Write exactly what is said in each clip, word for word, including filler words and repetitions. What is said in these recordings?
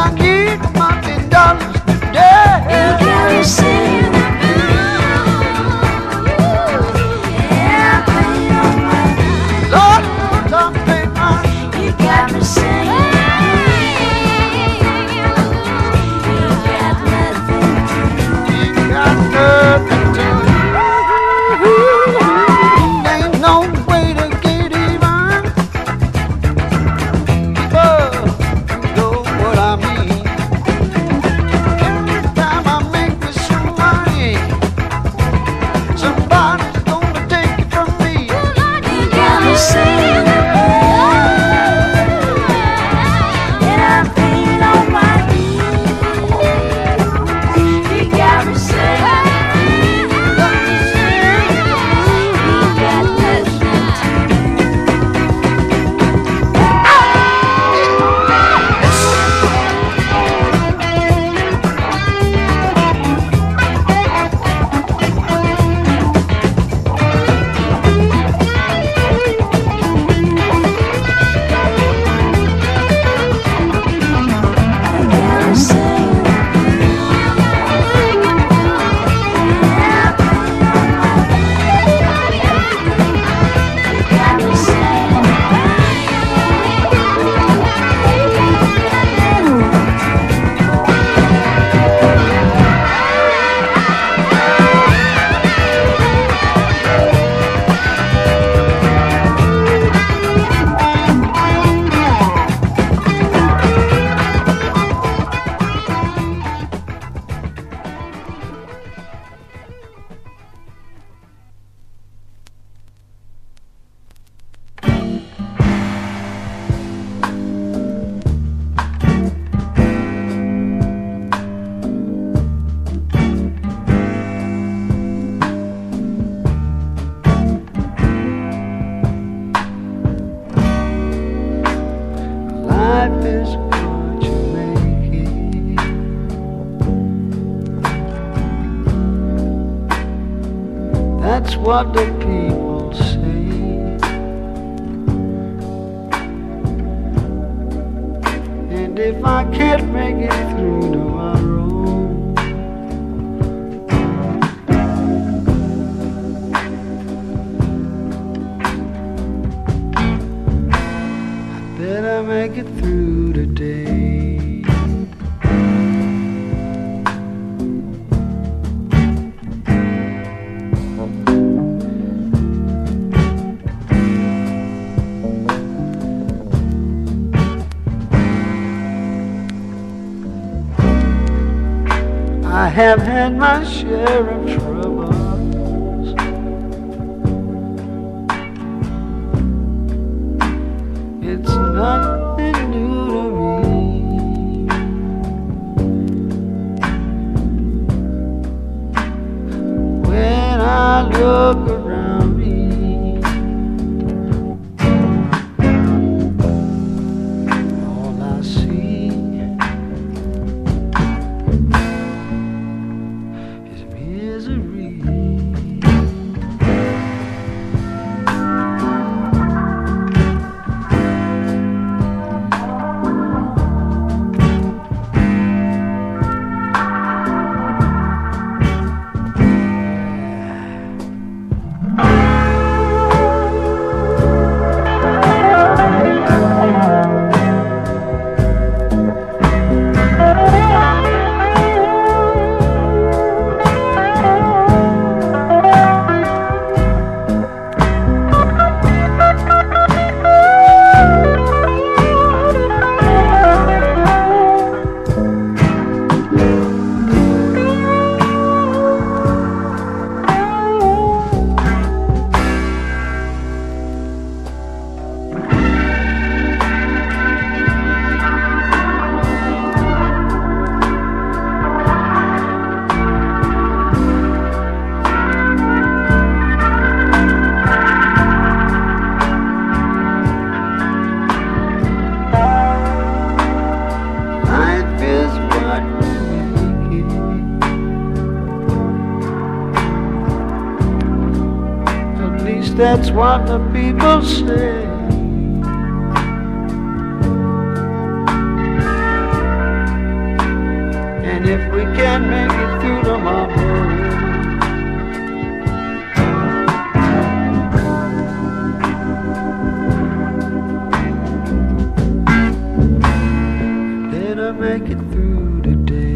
I get my ten dollars today. You got me singing the blues. Yeah, I paid all my dues. Lord knows I paid mine. You got me singing the blues. You got nothing to. You got nothing to. Ain't no way to get even. But you know what I mean. Every time I make me some money, somebody's gonna take it from me. You got me saying the blues, and I paid all my dues. You got me saying the blues, you got nothing to. Life is what you make it. That's what the people say. And if I can't make it through tomorrow, better make it through today. I have had my share of troubles. It's nothing new to me. When I look around me, all I see is misery. That's what the people say. if we can't make it through tomorrow. Better make it through today.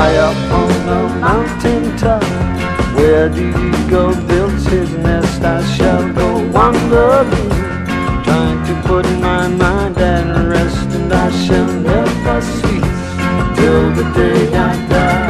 high up on the mountain top, where the eagle builds his nest, I shall go wandering, trying to put my mind at rest, and I shall never cease till the day I die.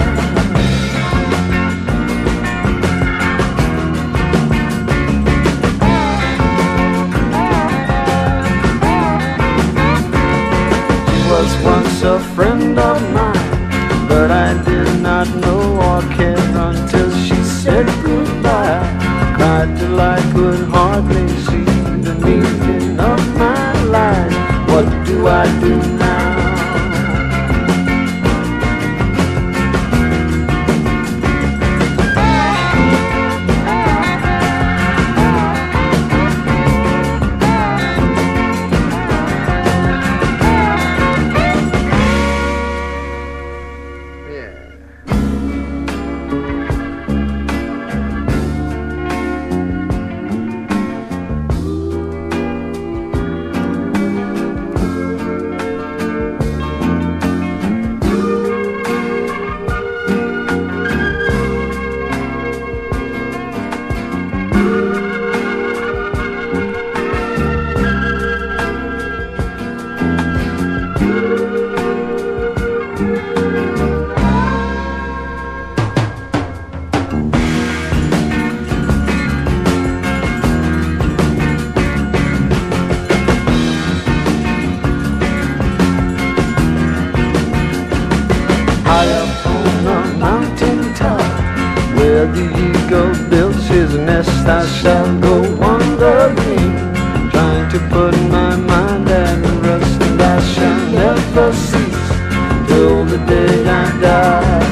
She was once a friend of mine, but I did not know or care until she said goodbye. Cried till I could hardly see the meaning of my life. What do I do now? High up on the mountain top, where the eagle builds his nest, I shall go wandering, trying to put my mind at rest, and I shall never cease till the day I die.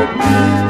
Thank